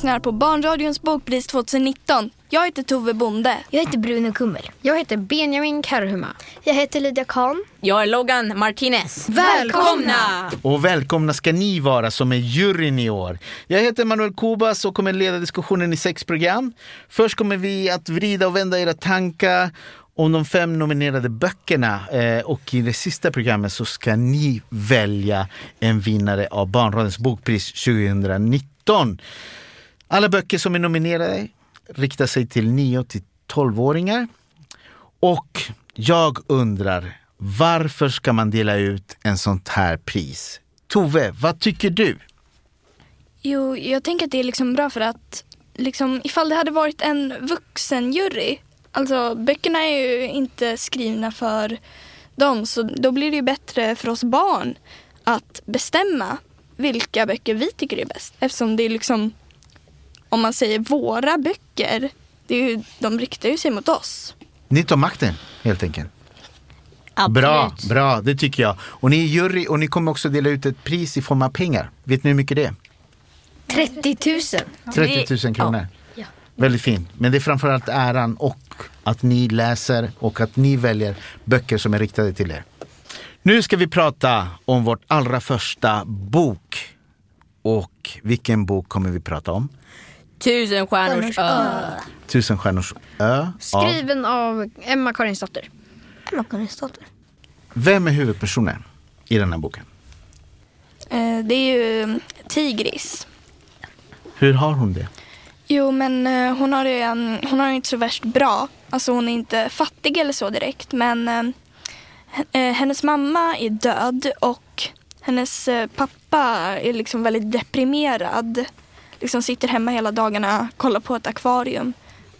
lyssnar på Barnradions bokpris 2019. Jag heter Tove Bonde. Jag heter Bruno Kummel. Jag heter Benjamin Karhuma. Jag heter Lydia Kahn. Jag är Logan Martinez. Välkomna! Och välkomna ska ni vara som är juryn i år. Jag heter Manuel Kubas och kommer leda diskussionen i 6 program. Först kommer vi att vrida och vända era tankar om de 5 nominerade böckerna. Och i det sista programmet så ska ni välja en vinnare av Barnradions bokpris 2019. Alla böcker som är nominerade riktar sig till 9-12-åringar. Och jag undrar, varför ska man dela ut en sånt här pris? Tove, vad tycker du? Jo, jag tänker att det är liksom bra för att liksom, ifall det hade varit en vuxenjury, alltså böckerna är ju inte skrivna för dem, så då blir det ju bättre för oss barn att bestämma vilka böcker vi tycker är bäst. Eftersom det är liksom, om man säger våra böcker, det är ju, de riktar ju sig mot oss. Ni tar makten, helt enkelt. Absolut. Bra, det tycker jag. Och ni är jury och ni kommer också dela ut ett pris i form av pengar. Vet ni hur mycket det är? 30 000. 30 000 kronor. Ja. Väldigt fint. Men det är framförallt äran och att ni läser och att ni väljer böcker som är riktade till er. Nu ska vi prata om vårt allra första bok. Och vilken bok kommer vi prata om? 1000 stjärnors ö. 1000 stjärnors ö. Skriven av Emma Karinsdotter. Emma Karinsdotter. Vem är huvudpersonen i den här boken? Det är ju Tigris. Hur har hon det? Jo, men hon har det inte så värst bra. Alltså hon är inte fattig eller så direkt. Men hennes mamma är död och hennes pappa är liksom väldigt deprimerad. Liksom sitter hemma hela dagarna, kollar på ett akvarium.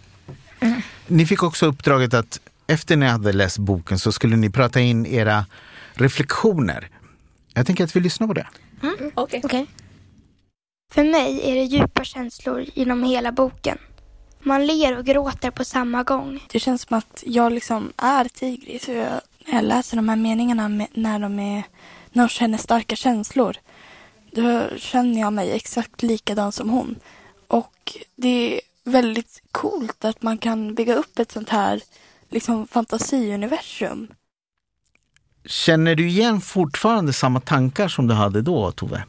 Ni fick också uppdraget att efter ni hade läst boken så skulle ni prata in era reflektioner. Jag tänker att vi lyssnar på det. Okej. För mig är det djupa känslor genom hela boken. Man ler och gråter på samma gång. Det känns som att jag liksom är Tigris. När jag läser de här meningarna när de känner starka känslor, då känner jag mig exakt likadan som hon. Och det är väldigt coolt att man kan bygga upp ett sånt här liksom fantasiuniversum. Känner du igen fortfarande samma tankar som du hade då, Tove?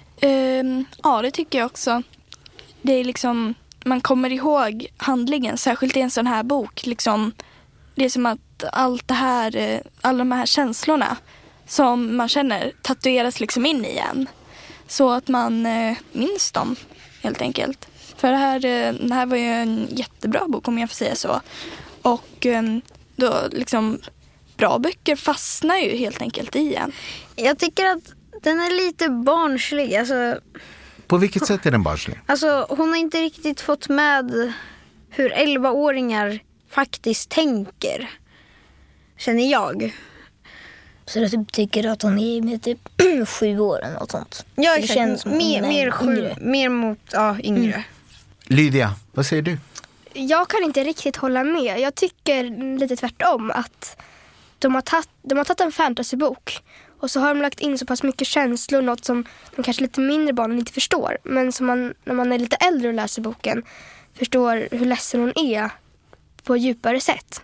Ja, det tycker jag också. Det är liksom, man kommer ihåg handlingen, särskilt i en sån här bok. Liksom, det är som att allt det här, alla de här känslorna som man känner tatueras liksom in igen. Så att man minns dem, helt enkelt. För det här var ju en jättebra bok, om jag får säga så. Och då liksom, bra böcker fastnar ju helt enkelt i en. Jag tycker att den är lite barnslig. Alltså, På vilket sätt är den barnslig? alltså hon har inte riktigt fått med hur 11-åringar faktiskt tänker. Känner jag. Så du typ tycker att hon är med typ 7 år eller något sånt? Ja, det känns som mer mot yngre. Lydia, vad säger du? Jag kan inte riktigt hålla med. Jag tycker lite tvärtom att de har tagit en fantasybok och så har de lagt in så pass mycket känslor, något som de kanske lite mindre barnen inte förstår. Men som man, när man är lite äldre och läser boken, förstår hur ledsen hon är på ett djupare sätt.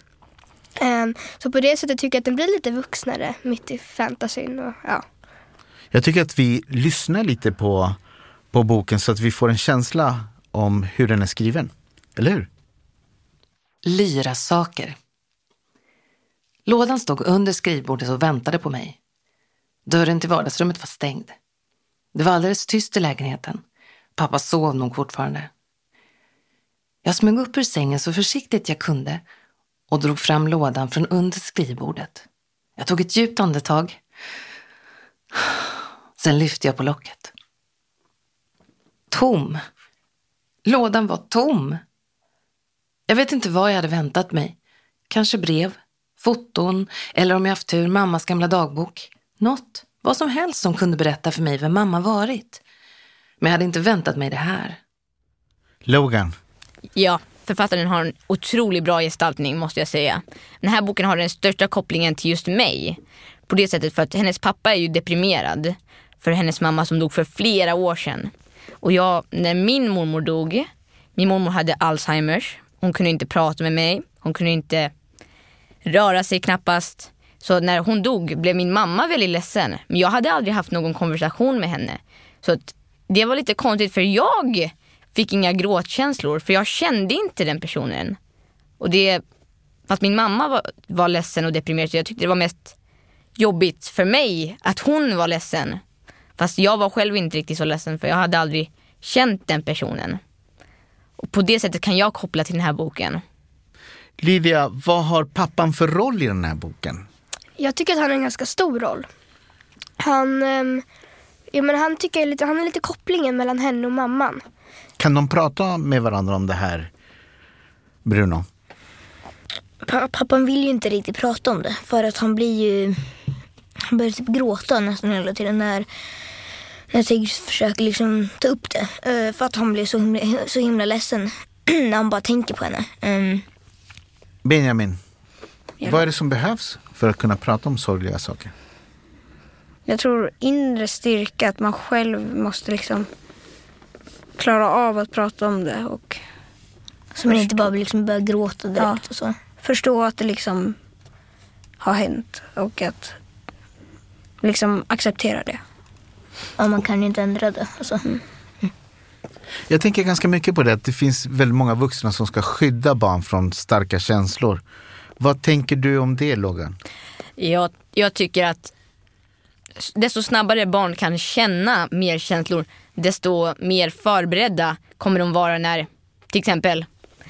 Så på det sättet tycker jag att den blir lite vuxnare mitt i fantasyn. Och, ja. Jag tycker att vi lyssnar lite på boken så att vi får en känsla om hur den är skriven. Eller hur? Lyra saker. Lådan stod under skrivbordet och väntade på mig. Dörren till vardagsrummet var stängd. Det var alldeles tyst i lägenheten. Pappa sov nog fortfarande. Jag smög upp ur sängen så försiktigt jag kunde och drog fram lådan från under skrivbordet. Jag tog ett djupt andetag. Sen lyfte jag på locket. Tom. Lådan var tom. Jag vet inte vad jag hade väntat mig. Kanske brev, foton eller om jag haft tur mammas gamla dagbok. Något, vad som helst som kunde berätta för mig vem mamma varit. Men jag hade inte väntat mig det här. Logan. Ja, författaren har en otroligt bra gestaltning, måste jag säga. Den här boken har den största kopplingen till just mig. På det sättet för att hennes pappa är ju deprimerad för hennes mamma som dog för flera år sedan. Och när min mormor dog, min mormor hade Alzheimers. Hon kunde inte prata med mig. Hon kunde inte röra sig knappast. Så när hon dog blev min mamma väldigt ledsen. Men jag hade aldrig haft någon konversation med henne. Så att det var lite konstigt, för jag fick inga gråtkänslor. För jag kände inte den personen. Och fast min mamma var ledsen och deprimerad, så jag tyckte det var mest jobbigt för mig att hon var ledsen. Fast jag var själv inte riktigt så ledsen, för jag hade aldrig känt den personen. Och på det sättet kan jag koppla till den här boken. Lydia, vad har pappan för roll i den här boken? Jag tycker att han har en ganska stor roll. Han är lite kopplingen mellan henne och mamman. Kan de prata med varandra om det här, Bruno? Pappan vill ju inte riktigt prata om det. För att han börjar typ gråta nästan hela tiden när Tigris försöker liksom ta upp det. För att han blir så himla ledsen när han bara tänker på henne. Benjamin, vad är det som behövs för att kunna prata om sorgliga saker? Jag tror inre styrka, att man själv måste liksom klara av att prata om det. Och så man inte bara liksom börjar gråta direkt och så. Förstå att det liksom har hänt och att liksom acceptera det. Ja, man kan ju inte ändra det. Alltså. Jag tänker ganska mycket på det, att det finns väldigt många vuxna som ska skydda barn från starka känslor. Vad tänker du om det, Logan? Jag tycker att desto snabbare barn kan känna mer känslor, desto mer förberedda kommer de vara när till exempel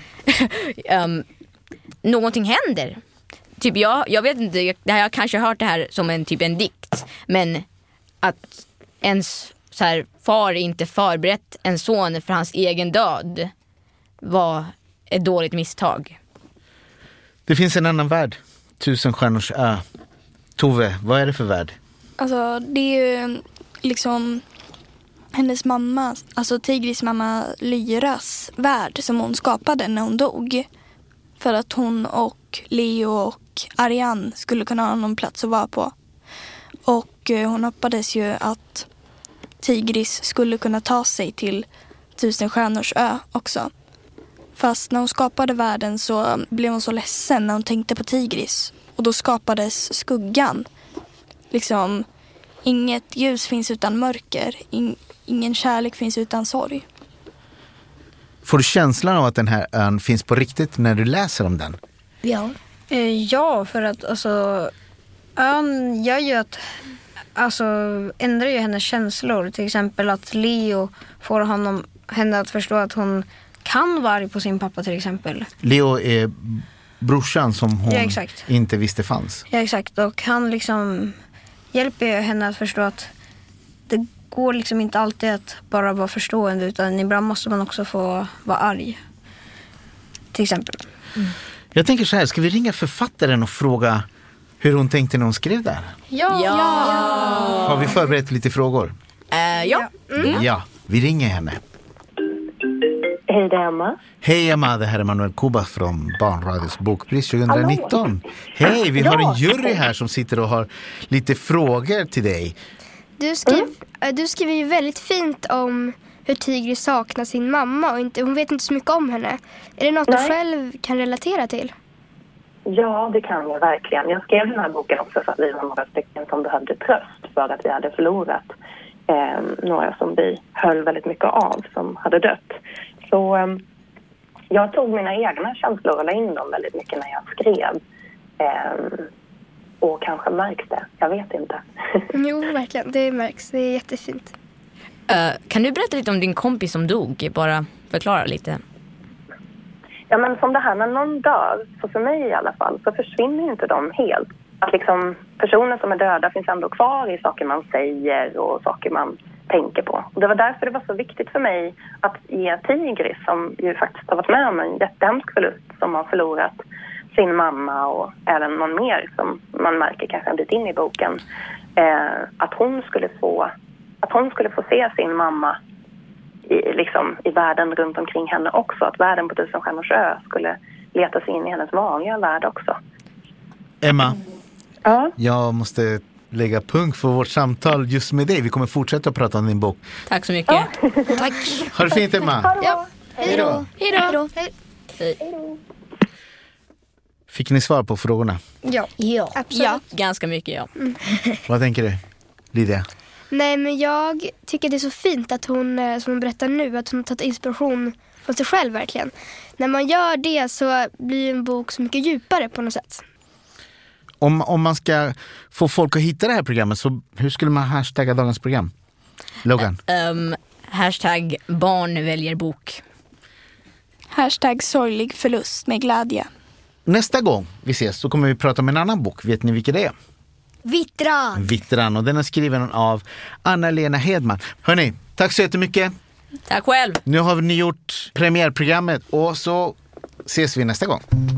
någonting händer. Typ jag vet inte, jag har kanske hört det här som en dikt, men att ens så här, far inte förberett en son för hans egen död var ett dåligt misstag. Det finns en annan värld, 1000 stjärnors ö. Tove, vad är det för värld? Alltså det är ju liksom hennes mamma, alltså Tigris mamma Lyras värld som hon skapade när hon dog. För att hon och Leo och Ariane skulle kunna ha någon plats att vara på. Och hon hoppades ju att Tigris skulle kunna ta sig till 1000 stjärnors ö också. Fast när hon skapade världen så blev hon så ledsen när hon tänkte på Tigris. Och då skapades skuggan. Liksom, inget ljus finns utan mörker. Ingen kärlek finns utan sorg. Får du känslan av att den här ön finns på riktigt när du läser om den? Ja. Ja, för att alltså, ön gör ju att ändrar ju hennes känslor. Till exempel att Leo får henne att förstå att hon kan vara arg på sin pappa till exempel. Leo är brorsan som hon inte visste fanns. Ja, exakt. Och han liksom hjälper henne att förstå att det går liksom inte alltid att bara vara förstående, utan ibland måste man också få vara arg. Till exempel. Jag tänker så här, ska vi ringa författaren och fråga hur hon tänkte när hon skrev det här? Ja! Har vi förberett lite frågor? Ja. Ja, vi ringer henne. Hej, det är Emma. Hej Emma, det här är Manuel Kubas från Barnradios bokpris 2019. Hej, vi har en jury här som sitter och har lite frågor till dig. Du skriver ju väldigt fint om hur Tigris saknar sin mamma och hon vet inte så mycket om henne. Är det något du själv kan relatera till? Ja, det kan jag verkligen. Jag skrev den här boken också för att vi var några stycken som behövde tröst för att vi hade förlorat några som vi höll väldigt mycket av som hade dött. Så jag tog mina egna känslor och la in dem väldigt mycket när jag skrev. Och kanske märks det. Jag vet inte. Jo, verkligen. Det märks. Det är jättefint. Kan du berätta lite om din kompis som dog? Bara förklara lite. Ja, men som det här, när någon dör, så för mig i alla fall, så försvinner inte de helt. Att liksom personer som är döda finns ändå kvar i saker man säger och saker man tänker på. Och det var därför det var så viktigt för mig att ge Tigris, som ju faktiskt har varit med om en jättehemsk förlust, som har förlorat sin mamma och även någon mer som man märker kanske en bit in i boken, att hon skulle få se sin mamma i världen runt omkring henne också. Att världen på 1000 stjärnors ö skulle leta sig in i hennes vanliga värld också. Emma, ja? Jag måste lägga punkt för vårt samtal just med dig. Vi kommer fortsätta att prata om din bok. Tack så mycket. Tack. Ha det fint, Emma. Ja. Hej då. Hej då. Fick ni svar på frågorna? Ja. Ja. Absolut. Ja. Ganska mycket, ja. Vad tänker du, Lydia? Nej, men jag tycker det är så fint att hon, som hon berättar nu, att hon har tagit inspiration från sig själv verkligen. När man gör det så blir en bok så mycket djupare på något sätt. Om man ska få folk att hitta det här programmet, så hur skulle man hashtagga dagens program? Logan? Hashtag barn väljer bok. Hashtag sorglig förlust med glädje. Nästa gång vi ses så kommer vi prata om en annan bok. Vet ni vilken det är? Vittran. Och den är skriven av Anna-Lena Hedman. Hörrni, tack så jättemycket. Tack själv. Nu har ni gjort premiärprogrammet och så ses vi nästa gång.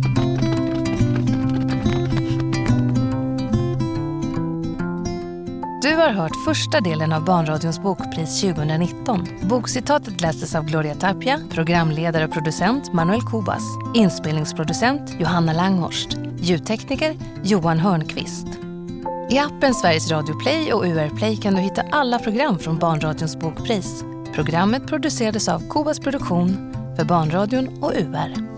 Du har hört första delen av Barnradions bokpris 2019. Bokcitatet lästes av Gloria Tapia, programledare och producent Manuel Kubas, inspelningsproducent Johanna Langhorst, ljudtekniker Johan Hörnqvist. I appen Sveriges Radio Play och UR Play kan du hitta alla program från Barnradions bokpris. Programmet producerades av Kubas Produktion för Barnradion och UR.